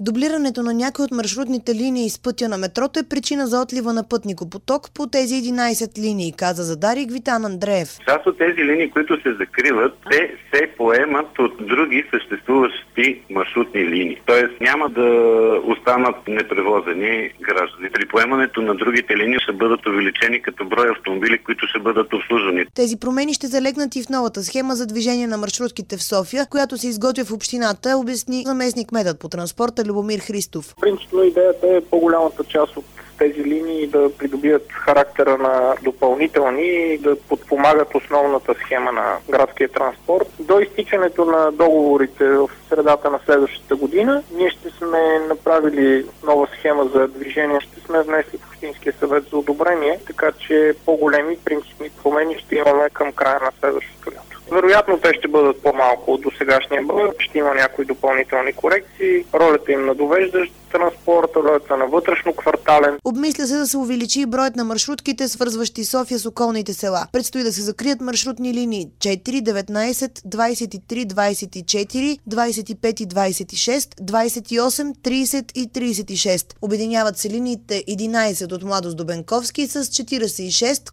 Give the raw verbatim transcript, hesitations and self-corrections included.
Дублирането на някои от маршрутните линии с пътя на метрото е причина за отлива на пътникопоток по тези единайсет линии, каза за Дарик Витан Андреев. Част от тези линии, които се закриват, те се поемат от други съществуващи маршрутни линии. Тоест няма да останат непревозени граждани. При поемането на другите линии ще бъдат увеличени като брой автомобили, които ще бъдат обслужвани. Тези промени ще залегнат и в новата схема за движение на маршрутките в София, която се изготвя в общината, обясни заместник-кметът по транспорта Любомир Христов. Принципно идеята е по-голямата част от тези линии да придобият характера на допълнителни и да подпомагат основната схема на градския транспорт. До изтичането на договорите в средата на следващата година ние ще сме направили нова схема за движение, ще сме внесли в Общинския съвет за одобрение, така че по-големи принципни промени ще имаме към края на следващото лято. Вероятно те ще бъдат по-малко от досегашния брой, ще има някои допълнителни корекции, ролята им на довеждащ транспорт, ролята на вътрешно-квартален. Обмисля се да се увеличи броят на маршрутките, свързващи София с околните села. Предстои да се закрият маршрутни линии четири, деветнайсет, двайсет и три, двайсет и четири, двайсет и пет и двайсет и шест, двайсет и осем, трийсет и трийсет и шест. Обединяват се линиите единайсет от Младост до Бенковски с четирийсет и шест,